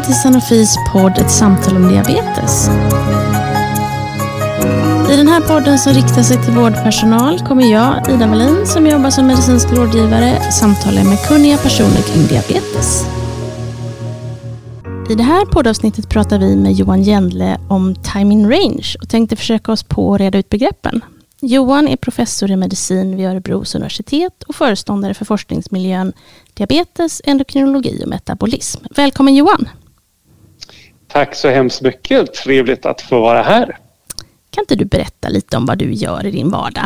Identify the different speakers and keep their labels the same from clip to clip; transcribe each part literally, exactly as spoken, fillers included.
Speaker 1: till Sanofis podd Ett samtal om diabetes. I den här podden som riktar sig till vårdpersonal kommer jag, Ida Wallin, som jobbar som medicinsk rådgivare, samtala med kunniga personer kring diabetes. I det här poddavsnittet pratar vi med Johan Jendle om time in range och tänkte försöka oss på att reda ut begreppen. Johan är professor i medicin vid Örebros universitet och föreståndare för forskningsmiljön diabetes, endokrinologi och metabolism. Välkommen Johan!
Speaker 2: Tack så hemskt mycket, trevligt att få vara här.
Speaker 1: Kan inte du berätta lite om vad du gör i din vardag?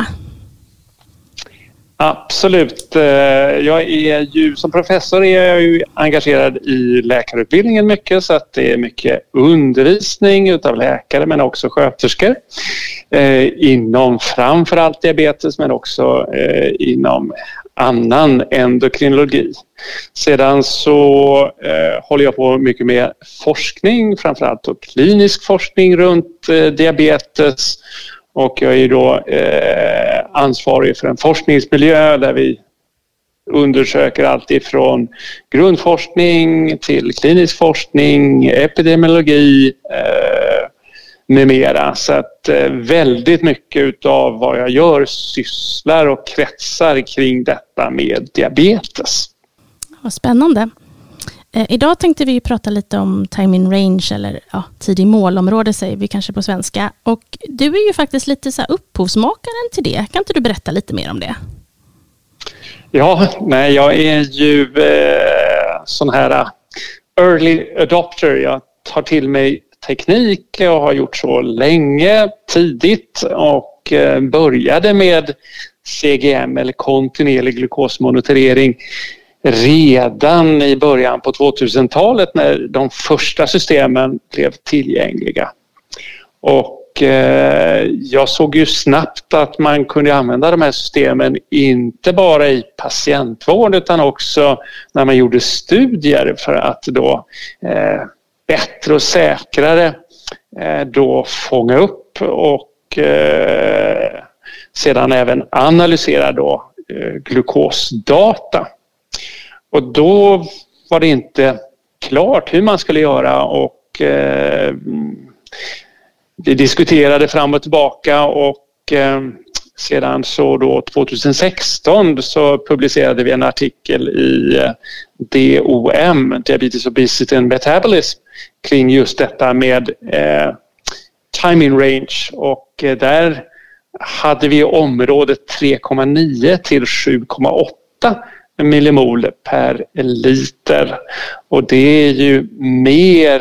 Speaker 2: Absolut. Jag är ju, som professor är jag ju engagerad i läkarutbildningen mycket, så att det är mycket undervisning utav läkare men också sköterskor eh, inom framförallt diabetes men också eh, inom annan endokrinologi. Sedan så eh, håller jag på mycket med forskning, framförallt då klinisk forskning runt eh, diabetes. Och jag är då eh, ansvarig för en forskningsmiljö där vi undersöker allt ifrån grundforskning till klinisk forskning, epidemiologi eh, med mera. Så att eh, väldigt mycket utav vad jag gör sysslar och kretsar kring detta med diabetes.
Speaker 1: Vad spännande. Eh, idag tänkte vi prata lite om time in range eller ja, tid i målområde säger vi kanske på svenska. Och du är ju faktiskt lite så här upphovsmakaren till det. Kan inte du berätta lite mer om det?
Speaker 2: Ja, nej, jag är ju eh, sån här early adopter. Jag tar till mig teknik och har gjort så länge tidigt och eh, började med C G M eller kontinuerlig glukosmonitorering redan i början på tvåtusentalet när de första systemen blev tillgängliga. Och eh, jag såg ju snabbt att man kunde använda de här systemen inte bara i patientvård utan också när man gjorde studier för att då eh, bättre och säkrare eh, då fånga upp och eh, sedan även analysera då eh, glukosdata. Och då var det inte klart hur man skulle göra och eh, vi diskuterade fram och tillbaka och eh, sedan så då tjugohundrasexton så publicerade vi en artikel i eh, D O M, Diabetes, Obesity and Metabolism, kring just detta med eh, time in range och eh, där hade vi området tre komma nio till sju komma åtta millimol per liter och det är ju mer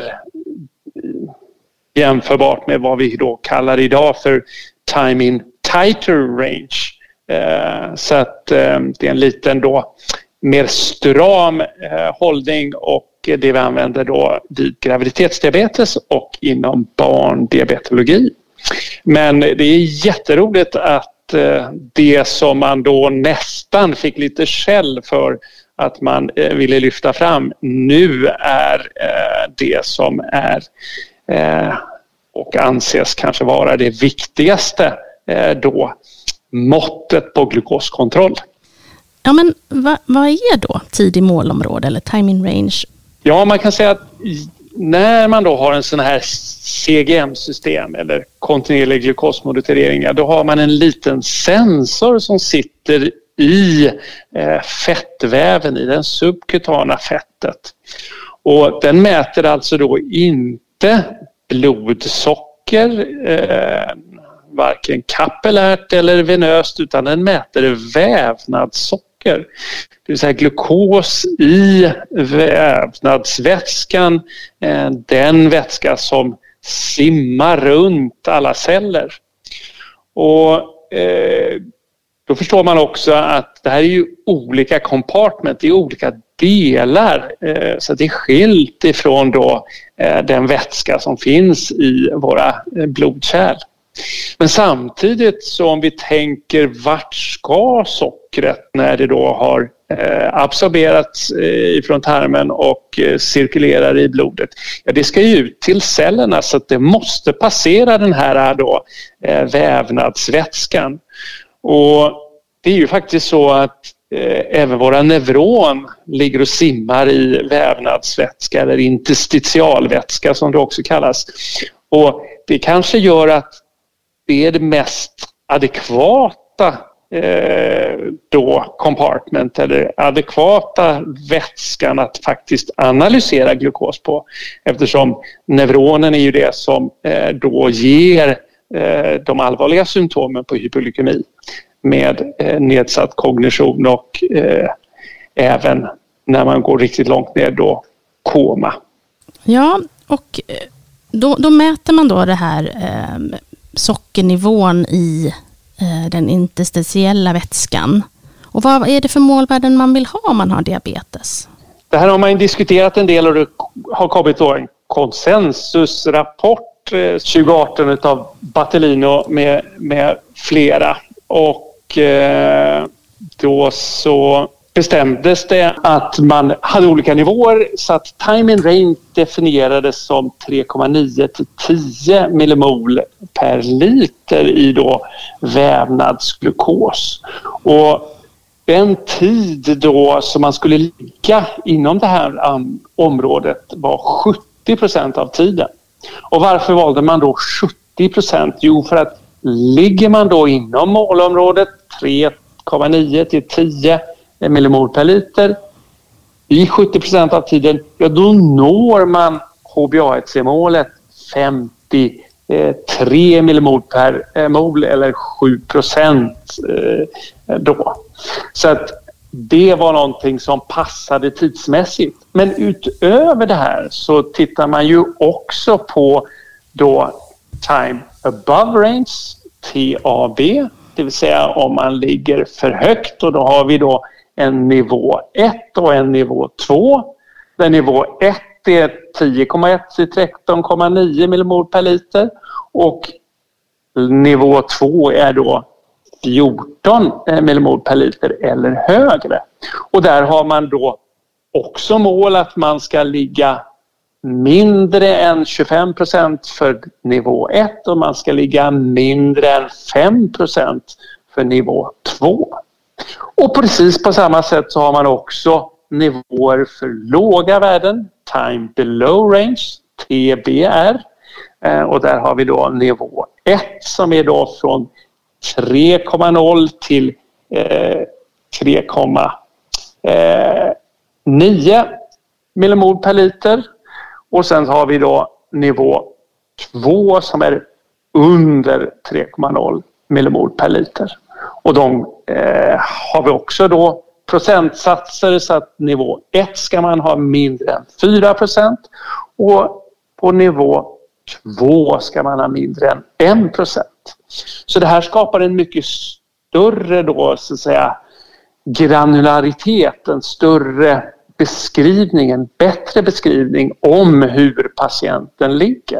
Speaker 2: jämförbart med vad vi då kallar idag för time in tighter range. Eh, så att eh, det är en liten då mer stram eh, hållning och det vi använder då vid graviditetsdiabetes och inom barndiabetologi. Men det är jätteroligt att det som man då nästan fick lite skäll för att man ville lyfta fram nu är det som är och anses kanske vara det viktigaste då, måttet på glukoskontroll. Ja, men vad, vad är då tid i målområde eller time in range? Ja, man kan säga att när man då har en sån här C G M-system eller kontinuerlig glukosmonitorering, då har man en liten sensor som sitter i eh, fettväven, i den subkutana fettet. Och den mäter alltså då inte blodsocker, eh, varken kapillärt eller venöst, utan den mäter vävnadssocker. Det vill säga glukos i vävnadsvätskan, den vätska som simmar runt alla celler. Och eh, då förstår man också att det här är ju olika compartment, det är olika delar. Eh, så det är skilt ifrån då eh, den vätska som finns i våra eh, blodkärl. Men samtidigt så om vi tänker vart ska sockret när det då har eh, absorberats eh, ifrån tarmen och eh, cirkulerar i blodet. Ja, det ska ju ut till cellerna så att det måste passera den här då, eh, vävnadsvätskan. Och det är ju faktiskt så att eh, även våra neuron ligger och simmar i vävnadsvätska eller interstitialvätska som det också kallas. Och det kanske gör att det är det mest adekvata eh, då compartment eller adekvata vätskan att faktiskt analysera glukos på, eftersom neuronen är ju det som eh, då ger eh, de allvarliga symptomen på hypoglykemi med eh, nedsatt kognition och eh, även när man går riktigt långt ner då koma.
Speaker 1: Ja, och då, då mäter man då det här eh, sockernivån i eh, den interstitiella vätskan. Och vad är det för målvärden man vill ha om man har diabetes?
Speaker 2: Det här har man diskuterat en del och det har kommit då en konsensusrapport eh, tjugo arton utav Battellino med, med flera. Och eh, då så bestämdes det att man hade olika nivåer så att time in range definierades som tre komma nio till tio millimol per liter i då vävnadsglukos. Och den tid då som man skulle ligga inom det här um, området var sjuttio procent av tiden. Och varför valde man då sjuttio procent? Jo, för att ligger man då inom målområdet tre komma nio till tio millimol per liter i sjuttio procent av tiden, ja då når man H b A ett C-målet femtiotre millimol per mol eller sju procent då. Så att det var någonting som passade tidsmässigt. Men utöver det här så tittar man ju också på då time above range, T A B, det vill säga om man ligger för högt, och då har vi då en nivå ett och en nivå två. Där nivå ett är tio komma ett till tretton komma nio millimol per liter och nivå två är då fjorton millimol per liter eller högre. Och där har man då också mål att man ska ligga mindre än tjugofem procent för nivå ett och man ska ligga mindre än fem procent för nivå två. Och precis på samma sätt så har man också nivåer för låga värden, time below range, T B R. Och där har vi då nivå ett som är då från tre komma noll till eh, tre komma nio millimol per liter. Och sen har vi då nivå två som är under tre komma noll millimol per liter. Och de eh, har vi också då procentsatser, så att nivå ett ska man ha mindre än fyra procent och på nivå två ska man ha mindre än en procent. Så det här skapar en mycket större då, så att säga, granularitet, en större beskrivning, en bättre beskrivning om hur patienten ligger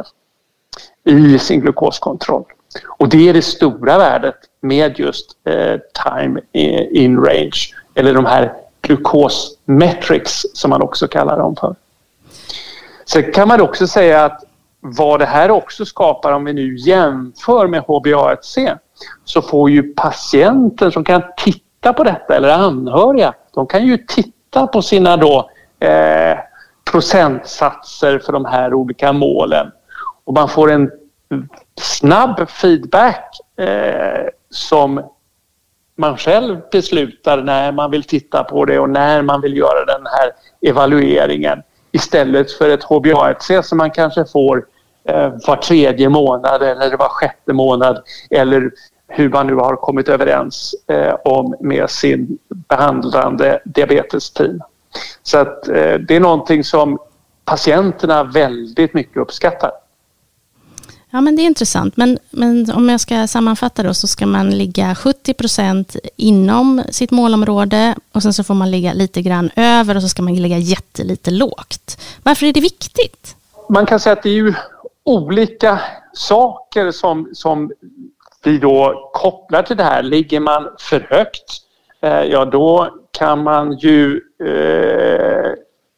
Speaker 2: i sin glukoskontroll. Och det är det stora värdet med just eh, time in range, eller de här glukosmetrics som man också kallar dem för. Sen kan man också säga att vad det här också skapar, om vi nu jämför med H b A ett C, så får ju patienter som kan titta på detta, eller anhöriga, de kan ju titta på sina då eh, procentsatser för de här olika målen. Och man får en snabb feedback eh, som man själv beslutar när man vill titta på det och när man vill göra den här evalueringen. Istället för ett H b A ett C som man kanske får eh, var tredje månad eller var sjätte månad, eller hur man nu har kommit överens eh, om med sin behandlande diabetesteam. Så att eh, det är någonting som patienterna väldigt mycket uppskattar.
Speaker 1: Ja, men det är intressant. Men, men om jag ska sammanfatta då, så ska man ligga sjuttio procent inom sitt målområde och sen så får man ligga lite grann över och så ska man ligga jättelite lågt. Varför är det viktigt?
Speaker 2: Man kan säga att det är ju olika saker som, som vi då kopplar till det här. Ligger man för högt, eh, ja då kan man ju eh,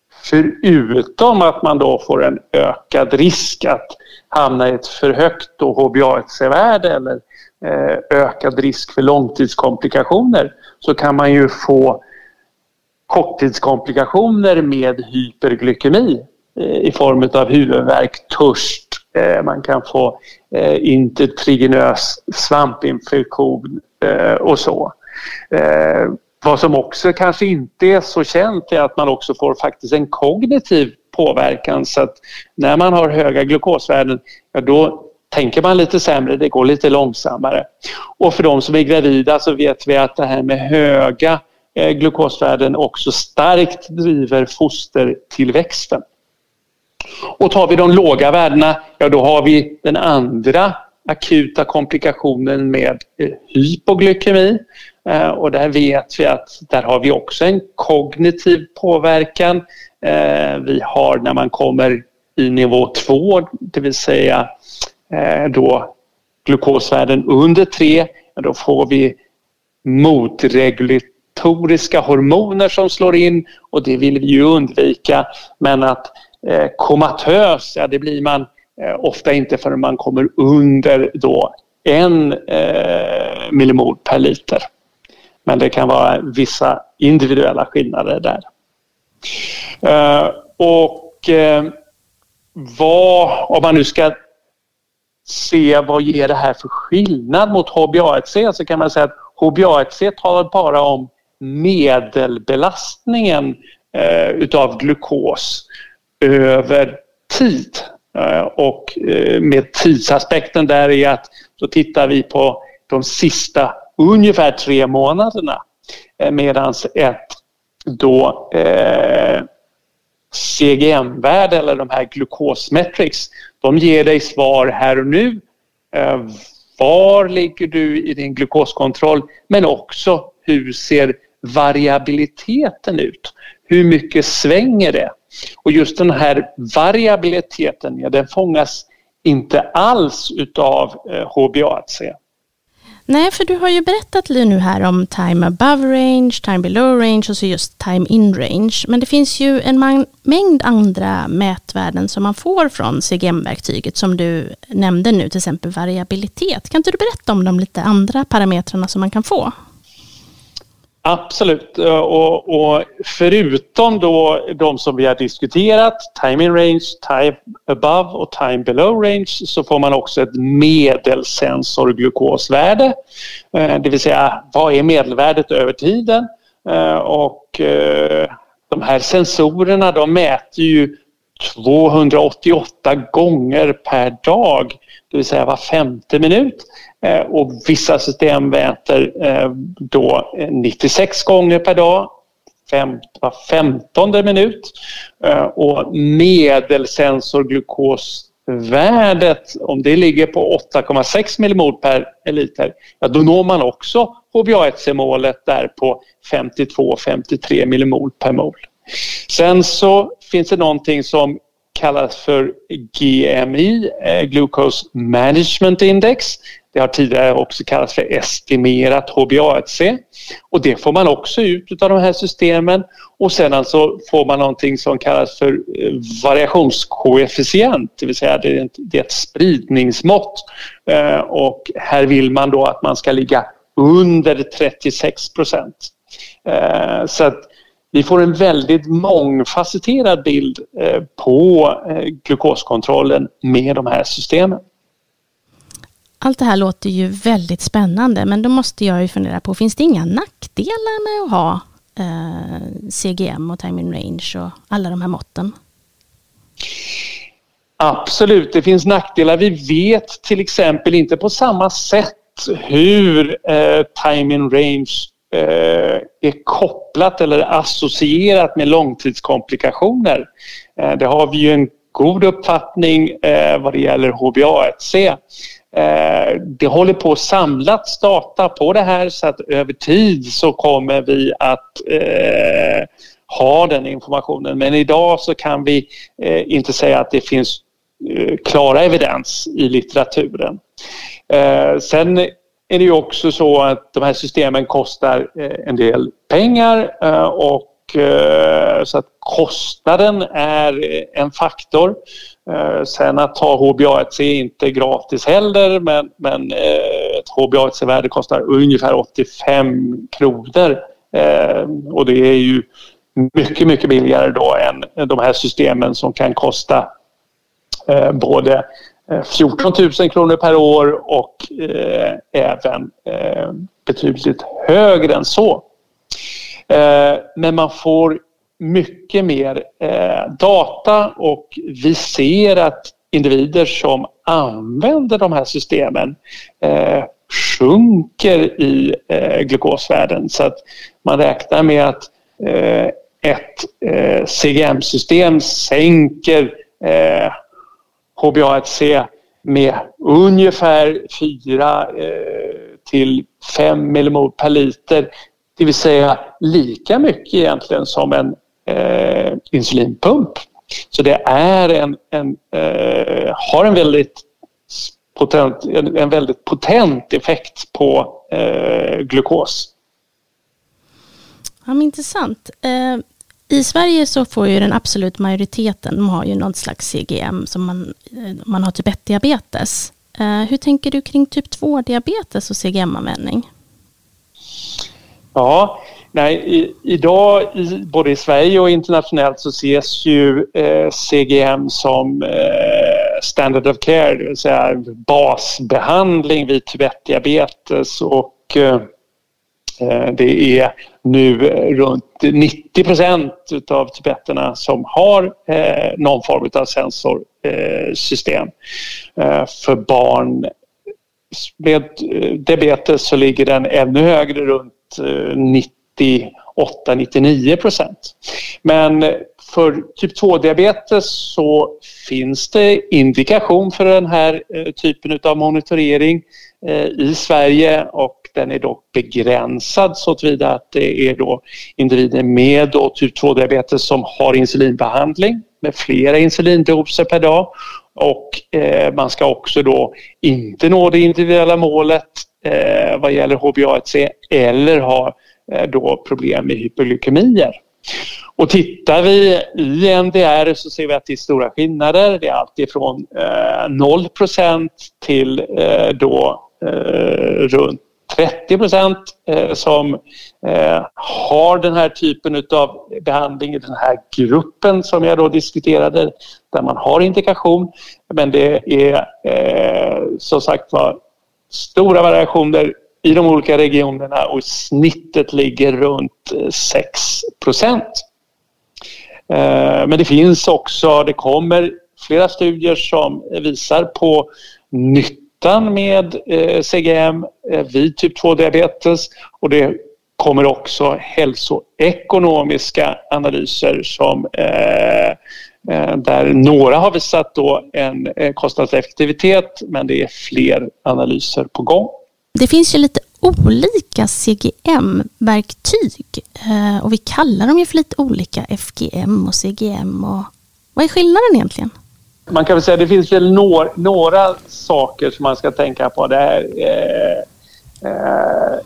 Speaker 2: förutom att man då får en ökad risk att hamna i ett för högt H b A ett C-värde eller ökad risk för långtidskomplikationer, så kan man ju få korttidskomplikationer med hyperglykemi i form av huvudvärk, törst. Man kan få intertriginös svampinfektion och så. Vad som också kanske inte är så känt är att man också får faktiskt en kognitiv påverkan, så att när man har höga glukosvärden, ja, då tänker man lite sämre, det går lite långsammare. Och för de som är gravida så vet vi att det här med höga eh, glukosvärden också starkt driver fostertillväxten. Och tar vi de låga värdena, ja, då har vi den andra akuta komplikationen med eh, hypoglykemi. Eh, och där vet vi att där har vi också en kognitiv påverkan. Eh, vi har när man kommer i nivå två, det vill säga eh, då glukosvärden under tre, då får vi motregulatoriska hormoner som slår in, och det vill vi ju undvika. Men att eh, komatös, ja, det blir man eh, ofta inte förrän man kommer under då en eh, millimol per liter. Men det kan vara vissa individuella skillnader där. Uh, och uh, vad, om man nu ska se vad ger det här för skillnad mot H b A ett C, så kan man säga att H b A ett C talar bara om medelbelastningen uh, utav glukos över tid. Uh, och uh, med tidsaspekten där är att då tittar vi på de sista ungefär tre månaderna, uh, medan ett då eh, C G M-värde eller de här glukosmetrics, de ger dig svar här och nu. Eh, var ligger du i din glukoskontroll, men också hur ser variabiliteten ut? Hur mycket svänger det? Och just den här variabiliteten, ja, den fångas inte alls utav eh, H b A ett C.
Speaker 1: Nej, för du har ju berättat nu här om time above range, time below range och så just time in range. Men det finns ju en man- mängd andra mätvärden som man får från C G M-verktyget som du nämnde nu, till exempel variabilitet. Kan inte du berätta om de lite andra parametrarna som man kan få?
Speaker 2: Absolut, och, och förutom då de som vi har diskuterat, time in range, time above och time below range, så får man också ett medelsensorglukosvärde. Det vill säga, vad är medelvärdet över tiden? Och de här sensorerna, de mäter ju tvåhundraåttioåtta gånger per dag, det vill säga var femte minut. Och vissa system mäter då nittiosex gånger per dag, var femtonde minut. Och medelsensorglukosvärdet, om det ligger på åtta komma sex millimol per liter, ja, då når man också H b A ett C-målet där på femtiotvå till femtiotre millimol per mol. Sen så finns det någonting som kallas för G M I, Glucose Management Index. Det har tidigare också kallats för estimerat H b A ett C. Och det får man också ut av de här systemen. Och sen alltså får man någonting som kallas för variationskoefficient. Det vill säga det är ett spridningsmått. Och här vill man då att man ska ligga under trettiosex procent. Så att vi får en väldigt mångfacetterad bild på glukoskontrollen med de här systemen.
Speaker 1: Allt det här låter ju väldigt spännande, men då måste jag ju fundera på, finns det inga nackdelar med att ha eh, C G M och time in range och alla de här måtten?
Speaker 2: Absolut, det finns nackdelar. Vi vet till exempel inte på samma sätt hur eh, time in range eh, är kopplat eller associerat med långtidskomplikationer. Eh, det har vi ju en god uppfattning eh, vad det gäller H b A ett C. Eh, det håller på att samlas data på det här, så att över tid så kommer vi att eh, ha den informationen. Men idag så kan vi eh, inte säga att det finns eh, klara evidens i litteraturen. Eh, sen är det ju också så att de här systemen kostar eh, en del pengar eh, och så att kostnaden är en faktor. Sen att ta H b A ett C är inte gratis heller, men, men ett H b A one C-värde kostar ungefär åttiofem kronor. Och det är ju mycket, mycket billigare då än de här systemen som kan kosta både fjorton tusen kronor per år och även betydligt högre än så. Men man får mycket mer data och vi ser att individer som använder de här systemen eh, sjunker i eh, glukosvärden. Så att man räknar med att eh, ett eh, C G M-system sänker eh, H b A one C med ungefär fyra till fem millimol per liter. Det vill säga lika mycket egentligen som en eh, insulinpump. Så det är en, en, eh, har en väldigt potent, en, en väldigt potent effekt på eh, glukos.
Speaker 1: Ja, men intressant. Eh, I Sverige så får ju den absolut majoriteten, de har ju något slags C G M som man, man har typ ett-diabetes. Eh, hur tänker du kring typ två-diabetes och C G M-användning?
Speaker 2: Ja, nej, i, idag i, både i Sverige och internationellt så ses ju eh, C G M som eh, standard of care, det vill säga basbehandling vid typ ett-diabetes och eh, det är nu runt nittio procent av typ ett-erna som har eh, någon form av sensorsystem. Eh, för barn med diabetes så ligger den ännu högre, runt nittioåtta till nittionio procent. Men för typ två-diabetes så finns det indikation för den här typen av monitorering i Sverige och den är dock begränsad så tillvida att det är då individer med då typ två-diabetes som har insulinbehandling med flera insulindoser per dag och eh, man ska också då inte nå det individuella målet eh, vad gäller H b A one C eller ha eh, då problem med hyperglykemier. Och tittar vi i N D R så ser vi att det är stora skillnader. Det är allt ifrån eh, noll procent till eh, då eh, runt trettio procent eh, som eh, har den här typen av behandling i den här gruppen som jag då diskuterade, där man har indikation. Men det är eh, som sagt var stora variationer i de olika regionerna och snittet ligger runt sex procent. Eh, men det finns också, det kommer flera studier som visar på nyttan med eh, C G M eh, vid typ två-diabetes och det kommer också hälsoekonomiska analyser som eh, eh, där några har visat då en eh, kostnadseffektivitet men det är fler analyser på gång.
Speaker 1: Det finns ju lite olika C G M-verktyg eh, och vi kallar dem ju för lite olika F G M och C G M. Och vad är skillnaden egentligen?
Speaker 2: Man kan väl säga att det finns väl några, några saker som man ska tänka på. Det här, eh, eh,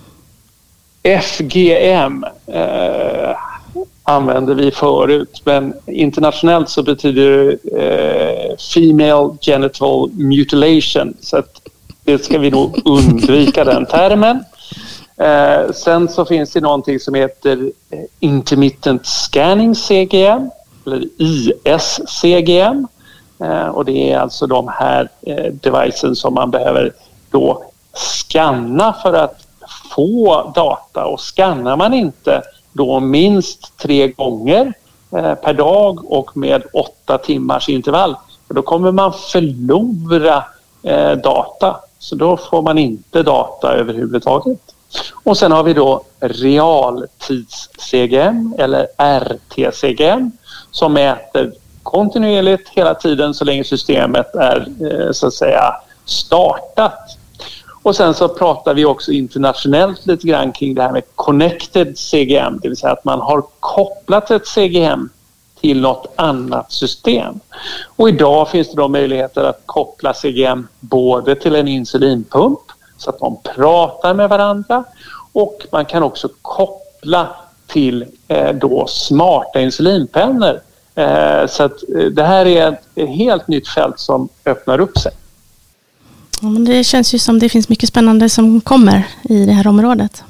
Speaker 2: F G M eh, använder vi förut men internationellt så betyder det eh, Female Genital Mutilation så att det ska vi nog undvika den termen. Eh, sen så finns det någonting som heter Intermittent Scanning C G M eller I S C G M. Eh, och det är alltså de här eh, devicen som man behöver då scanna för att få data. Och scannar man inte då minst tre gånger eh, per dag och med åtta timmars intervall, då kommer man förlora eh, data. Så då får man inte data överhuvudtaget. Och sen har vi då realtids-C G M eller R T C G M som mäter kontinuerligt hela tiden så länge systemet är eh, så att säga startat. Och sen så pratar vi också internationellt lite grann kring det här med connected C G M, det vill säga att man har kopplat ett C G M till något annat system. Och idag finns det då möjligheter att koppla C G M både till en insulinpump så att de pratar med varandra och man kan också koppla till eh, då smarta insulinpennor. Eh, så att eh, det här är ett, ett helt nytt fält som öppnar upp sig.
Speaker 1: Ja, men det känns ju som det finns mycket spännande som kommer i det här området.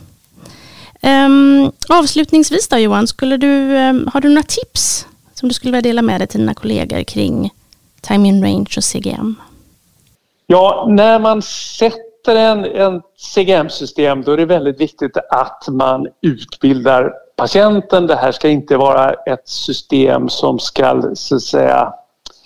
Speaker 1: Um, avslutningsvis då Johan, skulle du, um, har du några tips som du skulle vilja dela med dig till dina kollegor kring time in range och C G M?
Speaker 2: Ja, när man sätter en, en C G M-system då är det väldigt viktigt att man utbildar patienten. Det här ska inte vara ett system som ska så att säga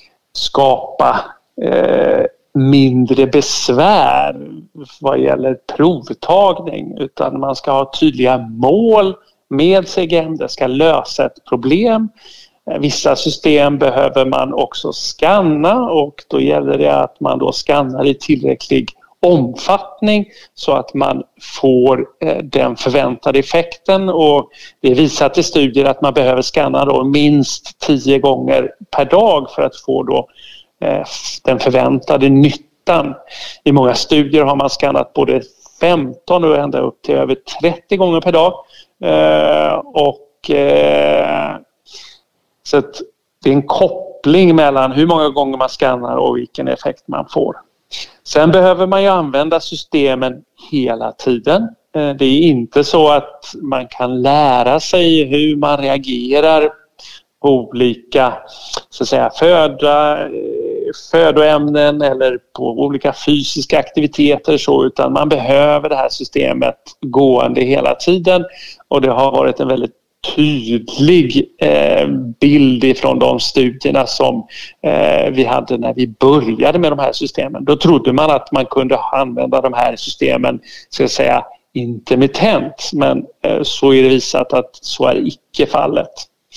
Speaker 2: skapa eh, mindre besvär vad gäller provtagning, utan man ska ha tydliga mål med C G M. Det ska lösa ett problem. Vissa system behöver man också skanna och då gäller det att man då skannar i tillräcklig omfattning så att man får eh, den förväntade effekten, och det är visat i studier att man behöver skanna då minst tio gånger per dag för att få då eh, den förväntade nyttan. I många studier har man skannat både femton och ända upp till över trettio gånger per dag eh, och eh, så att det är en koppling mellan hur många gånger man skannar och vilken effekt man får. Sen behöver man ju använda systemen hela tiden. Det är inte så att man kan lära sig hur man reagerar på olika så att säga, föda, födoämnen eller på olika fysiska aktiviteter så, utan man behöver det här systemet gående hela tiden, och det har varit en väldigt tydlig eh, bild ifrån de studierna som eh, vi hade när vi började med de här systemen. Då trodde man att man kunde använda de här systemen ska jag säga intermittent, men eh, så är det visat att så är icke fallet.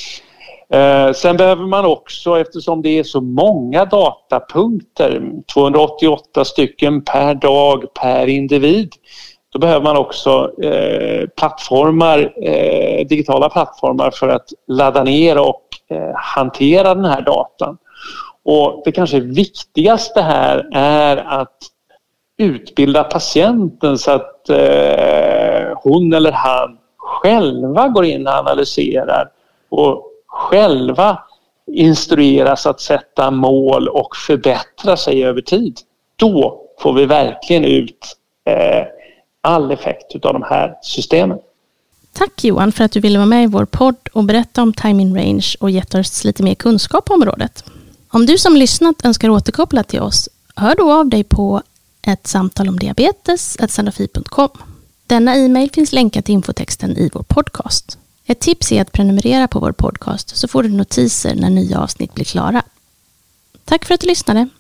Speaker 2: Eh, sen behöver man också, eftersom det är så många datapunkter, tvåhundraåttioåtta stycken per dag per individ, då behöver man också eh, plattformar, eh, digitala plattformar för att ladda ner och eh, hantera den här datan. Och det kanske viktigaste här är att utbilda patienten så att eh, hon eller han själva går in och analyserar och själva instrueras att sätta mål och förbättra sig över tid. Då får vi verkligen ut eh, all effekt av de här systemen.
Speaker 1: Tack Johan för att du ville vara med i vår podd och berätta om time in range och gett oss lite mer kunskap på området. Om du som lyssnat önskar återkoppla till oss, hör då av dig på ett samtal om diabetes at sanofi punkt com. Denna e-mail finns länkad till infotexten i vår podcast. Ett tips är att prenumerera på vår podcast så får du notiser när nya avsnitt blir klara. Tack för att du lyssnade.